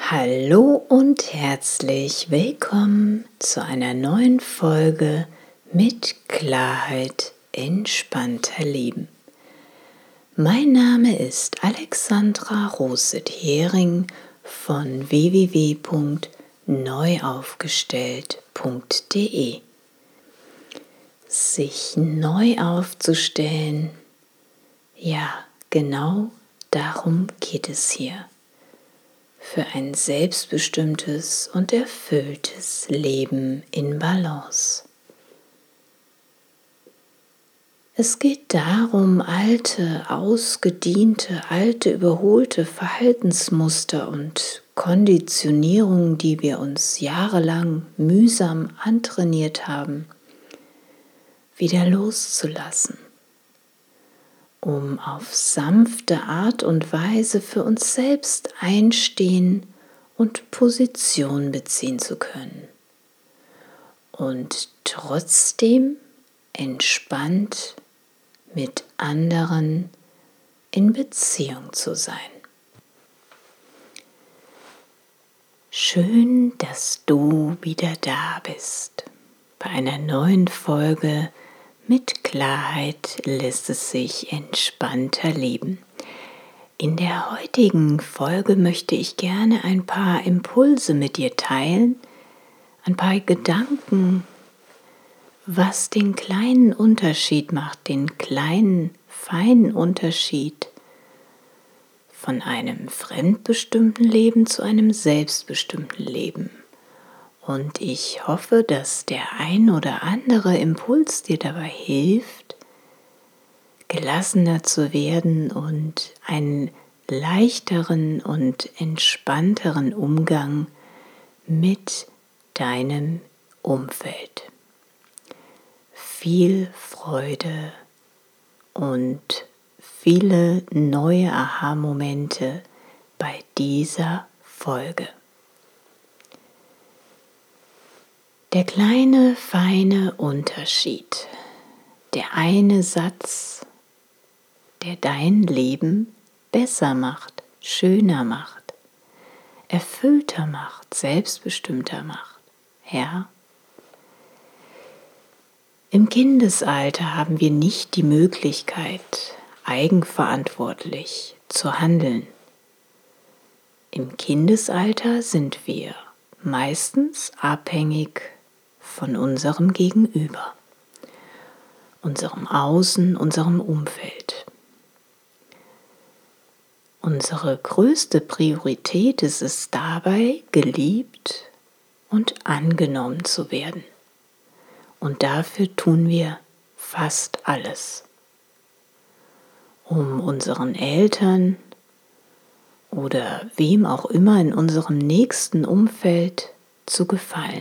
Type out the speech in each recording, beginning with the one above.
Hallo und herzlich willkommen zu einer neuen Folge mit Klarheit entspannter Leben. Mein Name ist Alexandra Roset-Hering von www.neuaufgestellt.de. Sich neu aufzustellen, ja, genau darum geht es hier. Für ein selbstbestimmtes und erfülltes Leben in Balance. Es geht darum, alte, überholte Verhaltensmuster und Konditionierungen, die wir uns jahrelang mühsam antrainiert haben, wieder loszulassen, um auf sanfte Art und Weise für uns selbst einstehen und Position beziehen zu können und trotzdem entspannt mit anderen in Beziehung zu sein. Schön, dass du wieder da bist. Bei einer neuen Folge mit Klarheit lässt es sich entspannter leben. In der heutigen Folge möchte ich gerne ein paar Impulse mit dir teilen, ein paar Gedanken, was den kleinen Unterschied macht, den kleinen, feinen Unterschied von einem fremdbestimmten Leben zu einem selbstbestimmten Leben. Und ich hoffe, dass der ein oder andere Impuls dir dabei hilft, gelassener zu werden und einen leichteren und entspannteren Umgang mit deinem Umfeld. Viel Freude und viele neue Aha-Momente bei dieser Folge. Der kleine, feine Unterschied, der eine Satz, der dein Leben besser macht, schöner macht, erfüllter macht, selbstbestimmter macht. Ja? Im Kindesalter haben wir nicht die Möglichkeit, eigenverantwortlich zu handeln. Im Kindesalter sind wir meistens abhängig von unserem Gegenüber, unserem Außen, unserem Umfeld. Unsere größte Priorität ist es dabei, geliebt und angenommen zu werden. Und dafür tun wir fast alles, um unseren Eltern oder wem auch immer in unserem nächsten Umfeld zu gefallen.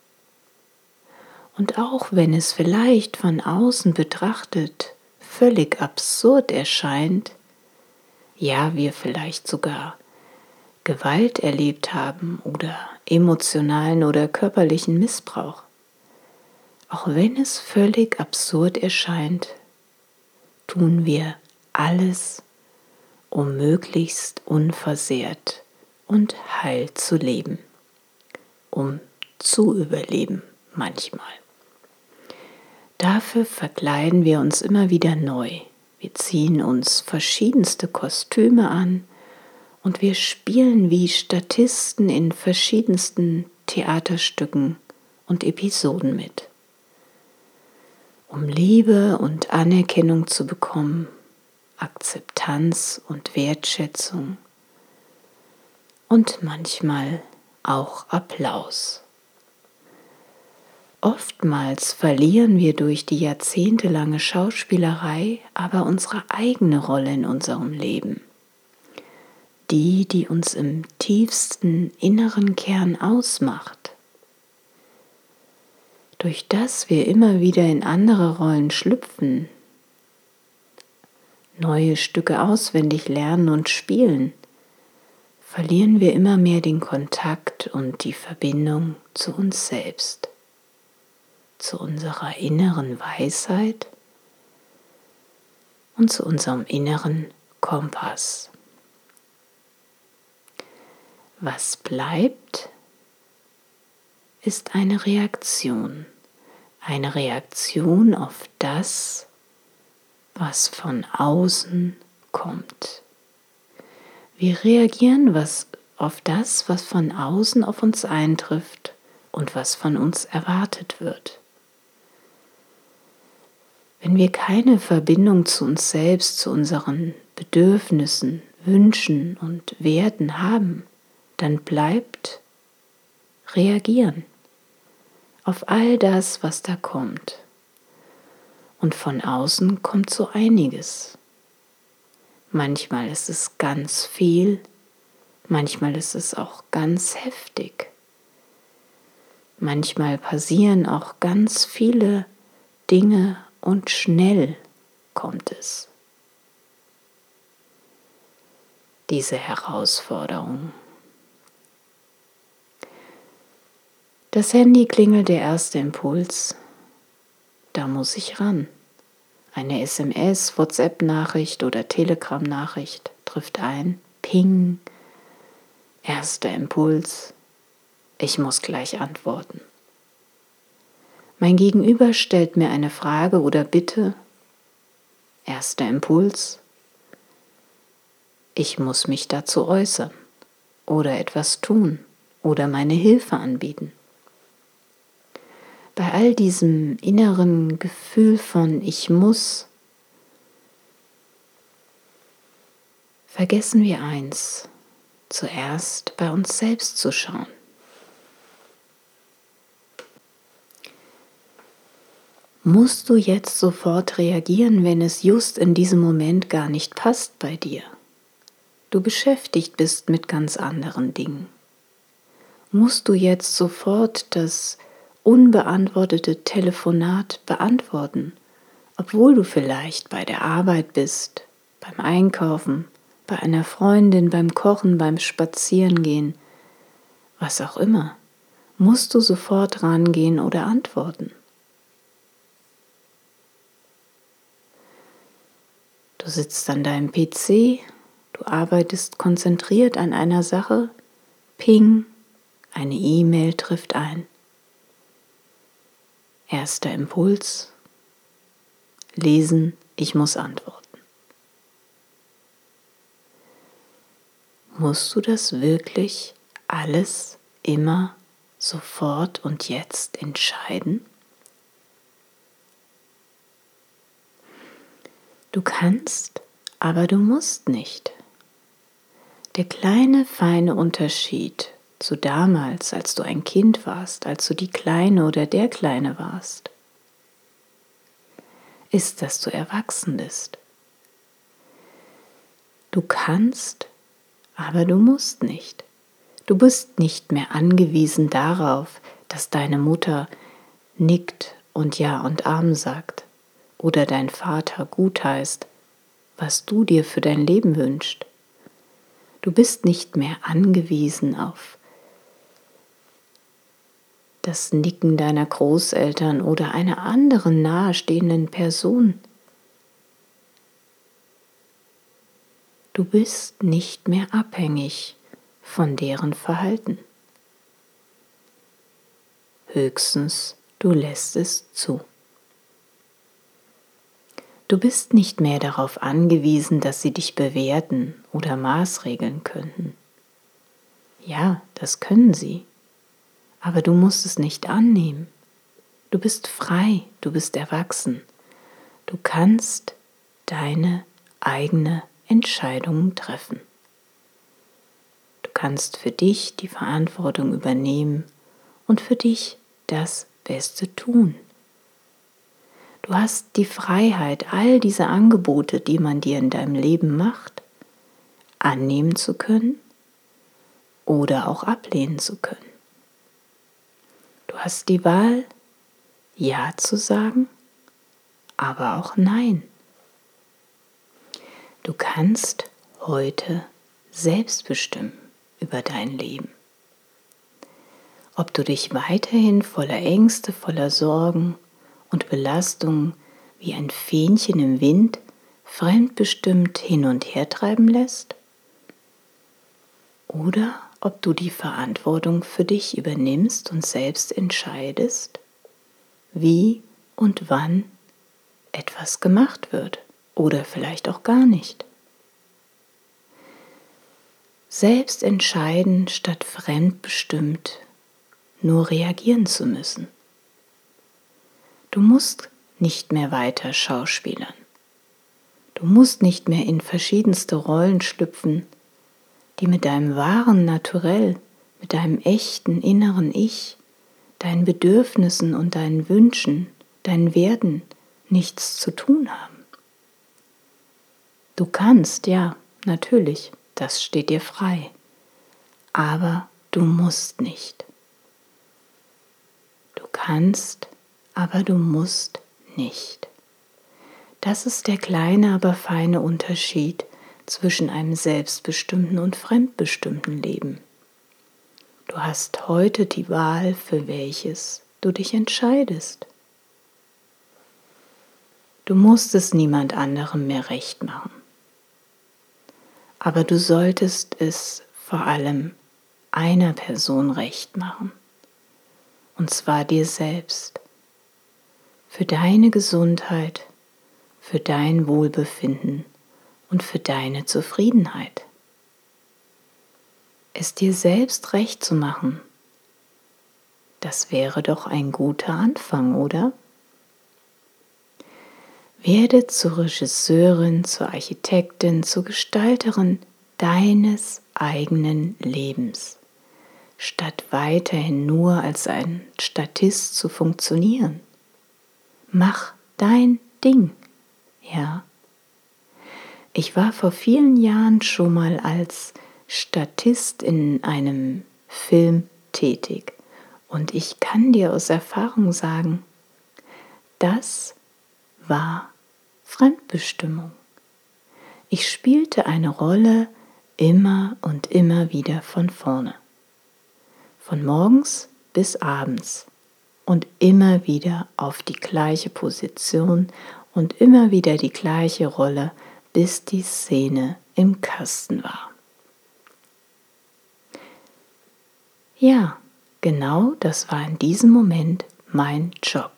Und auch wenn es vielleicht von außen betrachtet völlig absurd erscheint, ja, wir vielleicht sogar Gewalt erlebt haben oder emotionalen oder körperlichen Missbrauch, auch wenn es völlig absurd erscheint, tun wir alles, um möglichst unversehrt und heil zu leben, um zu überleben manchmal. Dafür verkleiden wir uns immer wieder neu. Wir ziehen uns verschiedenste Kostüme an und wir spielen wie Statisten in verschiedensten Theaterstücken und Episoden mit, um Liebe und Anerkennung zu bekommen, Akzeptanz und Wertschätzung und manchmal auch Applaus. Oftmals verlieren wir durch die jahrzehntelange Schauspielerei aber unsere eigene Rolle in unserem Leben. Die uns im tiefsten inneren Kern ausmacht. Durch das wir immer wieder in andere Rollen schlüpfen, neue Stücke auswendig lernen und spielen, verlieren wir immer mehr den Kontakt und die Verbindung zu uns selbst, zu unserer inneren Weisheit und zu unserem inneren Kompass. Was bleibt, ist eine Reaktion. Eine Reaktion auf das, was von außen kommt. Wir reagieren auf das, was von außen auf uns eintrifft und was von uns erwartet wird. Wenn wir keine Verbindung zu uns selbst, zu unseren Bedürfnissen, Wünschen und Werten haben, dann bleibt reagieren auf all das, was da kommt. Und von außen kommt so einiges. Manchmal ist es ganz viel, manchmal ist es auch ganz heftig. Manchmal passieren auch ganz viele Dinge und schnell kommt es. Diese Herausforderung. Das Handy klingelt, der erste Impuls. Da muss ich ran. Eine SMS, WhatsApp-Nachricht oder Telegram-Nachricht trifft ein. Ping. Erster Impuls. Ich muss gleich antworten. Mein Gegenüber stellt mir eine Frage oder Bitte. Erster Impuls. Ich muss mich dazu äußern oder etwas tun oder meine Hilfe anbieten. Bei all diesem inneren Gefühl von ich muss, vergessen wir eins, zuerst bei uns selbst zu schauen. Musst du jetzt sofort reagieren, wenn es just in diesem Moment gar nicht passt bei dir? Du beschäftigt bist mit ganz anderen Dingen. Musst du jetzt sofort das unbeantwortete Telefonat beantworten, obwohl du vielleicht bei der Arbeit bist, beim Einkaufen, bei einer Freundin, beim Kochen, beim Spazierengehen, was auch immer, musst du sofort rangehen oder antworten. Du sitzt an deinem PC, du arbeitest konzentriert an einer Sache, ping, eine E-Mail trifft ein. Erster Impuls, lesen, ich muss antworten. Musst du das wirklich alles immer sofort und jetzt entscheiden? Du kannst, aber du musst nicht. Der kleine, feine Unterschied zu damals, als du ein Kind warst, als du die Kleine oder der Kleine warst, ist, dass du erwachsen bist. Du kannst, aber du musst nicht. Du bist nicht mehr angewiesen darauf, dass deine Mutter nickt und Ja und Amen sagt oder dein Vater gutheißt, was du dir für dein Leben wünschst. Du bist nicht mehr angewiesen auf das Nicken deiner Großeltern oder einer anderen nahestehenden Person. Du bist nicht mehr abhängig von deren Verhalten. Höchstens, du lässt es zu. Du bist nicht mehr darauf angewiesen, dass sie dich bewerten oder maßregeln könnten. Ja, das können sie. Aber du musst es nicht annehmen. Du bist frei, du bist erwachsen. Du kannst deine eigene Entscheidung treffen. Du kannst für dich die Verantwortung übernehmen und für dich das Beste tun. Du hast die Freiheit, all diese Angebote, die man dir in deinem Leben macht, annehmen zu können oder auch ablehnen zu können. Du hast die Wahl, Ja zu sagen, aber auch Nein. Du kannst heute selbst bestimmen über dein Leben. Ob du dich weiterhin voller Ängste, voller Sorgen und Belastungen wie ein Fähnchen im Wind fremdbestimmt hin und her treiben lässt, oder ob du die Verantwortung für dich übernimmst und selbst entscheidest, wie und wann etwas gemacht wird oder vielleicht auch gar nicht. Selbst entscheiden statt fremdbestimmt nur reagieren zu müssen. Du musst nicht mehr weiter schauspielern. Du musst nicht mehr in verschiedenste Rollen schlüpfen, die mit deinem wahren Naturell, mit deinem echten inneren Ich, deinen Bedürfnissen und deinen Wünschen, deinen Werten nichts zu tun haben. Du kannst, ja, natürlich, das steht dir frei, aber du musst nicht. Du kannst, aber du musst nicht. Das ist der kleine, aber feine Unterschied zwischen einem selbstbestimmten und fremdbestimmten Leben. Du hast heute die Wahl, für welches du dich entscheidest. Du musst es niemand anderem mehr recht machen. Aber du solltest es vor allem einer Person recht machen. Und zwar dir selbst. Für deine Gesundheit, für dein Wohlbefinden und für deine Zufriedenheit. Es dir selbst recht zu machen, das wäre doch ein guter Anfang, oder? Werde zur Regisseurin, zur Architektin, zur Gestalterin deines eigenen Lebens, statt weiterhin nur als ein Statist zu funktionieren. Mach dein Ding, ja. Ich war vor vielen Jahren schon mal als Statist in einem Film tätig und ich kann dir aus Erfahrung sagen, das war Fremdbestimmung. Ich spielte eine Rolle immer und immer wieder von vorne. Von morgens bis abends und immer wieder auf die gleiche Position und immer wieder die gleiche Rolle, bis die Szene im Kasten war. Ja, genau das war in diesem Moment mein Job.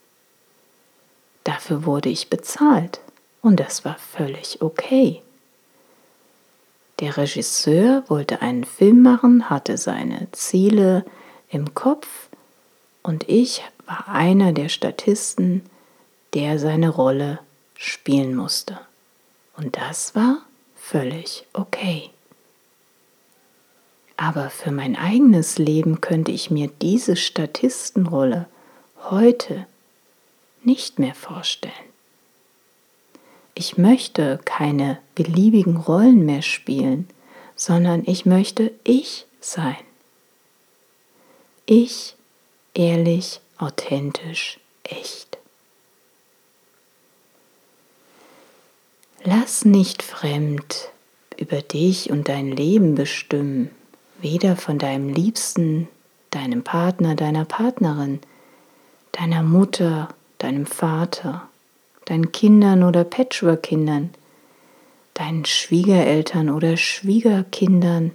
Dafür wurde ich bezahlt und das war völlig okay. Der Regisseur wollte einen Film machen, hatte seine Ziele im Kopf und ich war einer der Statisten, der seine Rolle spielen musste. Und das war völlig okay. Aber für mein eigenes Leben könnte ich mir diese Statistenrolle heute nicht mehr vorstellen. Ich möchte keine beliebigen Rollen mehr spielen, sondern ich möchte ich sein. Ich, ehrlich, authentisch, echt. Lass nicht fremd über dich und dein Leben bestimmen, weder von deinem Liebsten, deinem Partner, deiner Partnerin, deiner Mutter, deinem Vater, deinen Kindern oder Patchwork-Kindern, deinen Schwiegereltern oder Schwiegerkindern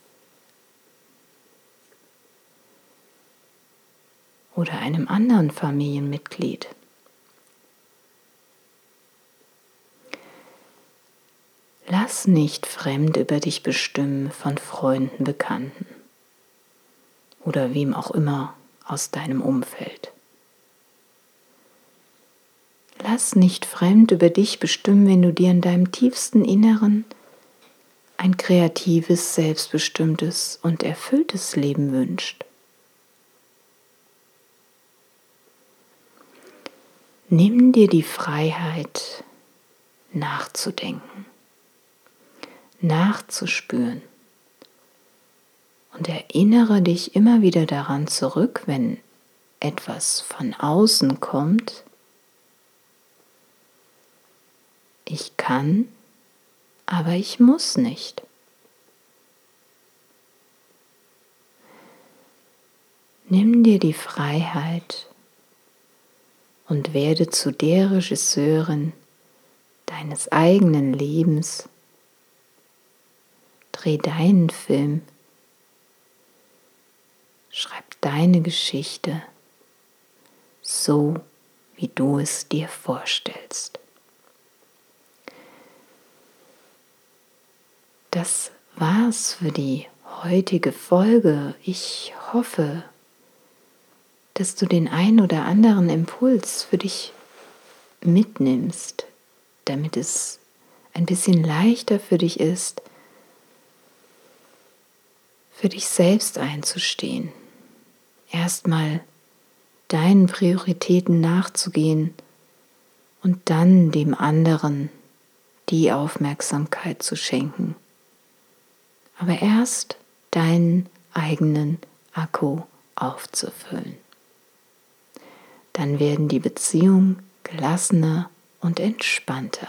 oder einem anderen Familienmitglied. Lass nicht fremd über dich bestimmen von Freunden, Bekannten oder wem auch immer aus deinem Umfeld. Lass nicht fremd über dich bestimmen, wenn du dir in deinem tiefsten Inneren ein kreatives, selbstbestimmtes und erfülltes Leben wünschst. Nimm dir die Freiheit, nachzudenken, nachzuspüren und erinnere dich immer wieder daran zurück, wenn etwas von außen kommt. Ich kann, aber ich muss nicht. Nimm dir die Freiheit und werde zu der Regisseurin deines eigenen Lebens. Dreh deinen Film, deine Geschichte, so wie du es dir vorstellst. Das war's für die heutige Folge. Ich hoffe, dass du den ein oder anderen Impuls für dich mitnimmst, damit es ein bisschen leichter für dich ist, für dich selbst einzustehen. Erstmal deinen Prioritäten nachzugehen und dann dem anderen die Aufmerksamkeit zu schenken. Aber erst deinen eigenen Akku aufzufüllen. Dann werden die Beziehungen gelassener und entspannter.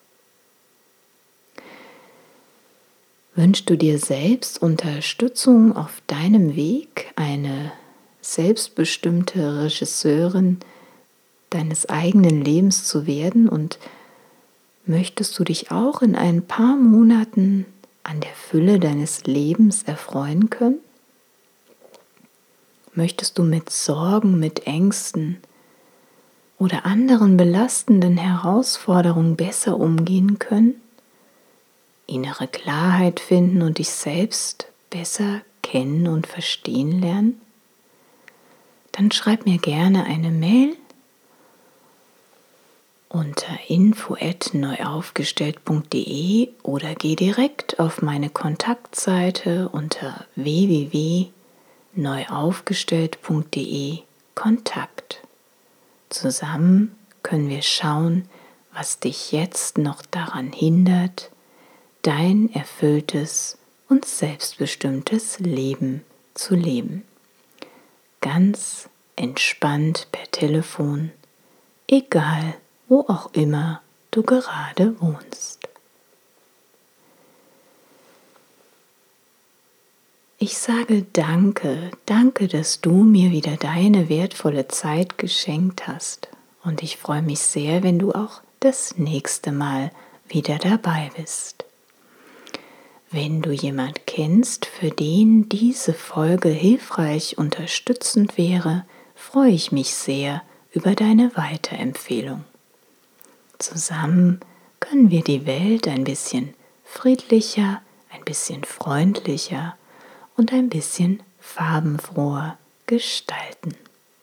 Wünschst du dir selbst Unterstützung auf deinem Weg, eine selbstbestimmte Regisseurin deines eigenen Lebens zu werden, und möchtest du dich auch in ein paar Monaten an der Fülle deines Lebens erfreuen können? Möchtest du mit Sorgen, mit Ängsten oder anderen belastenden Herausforderungen besser umgehen können? Innere Klarheit finden und dich selbst besser kennen und verstehen lernen? Dann schreib mir gerne eine Mail unter info@neuaufgestellt.de oder geh direkt auf meine Kontaktseite unter www.neuaufgestellt.de Kontakt. Zusammen können wir schauen, was dich jetzt noch daran hindert, dein erfülltes und selbstbestimmtes Leben zu leben. Ganz entspannt per Telefon, egal wo auch immer du gerade wohnst. Ich sage danke, dass du mir wieder deine wertvolle Zeit geschenkt hast. Und ich freue mich sehr, wenn du auch das nächste Mal wieder dabei bist. Wenn du jemand kennst, für den diese Folge hilfreich unterstützend wäre, freue ich mich sehr über deine Weiterempfehlung. Zusammen können wir die Welt ein bisschen friedlicher, ein bisschen freundlicher und ein bisschen farbenfroher gestalten.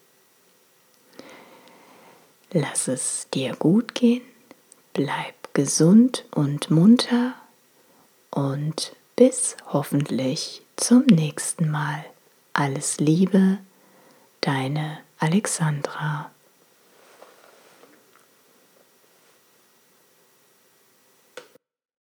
Lass es dir gut gehen, bleib gesund und munter und bis hoffentlich zum nächsten Mal. Alles Liebe, deine Alexandra.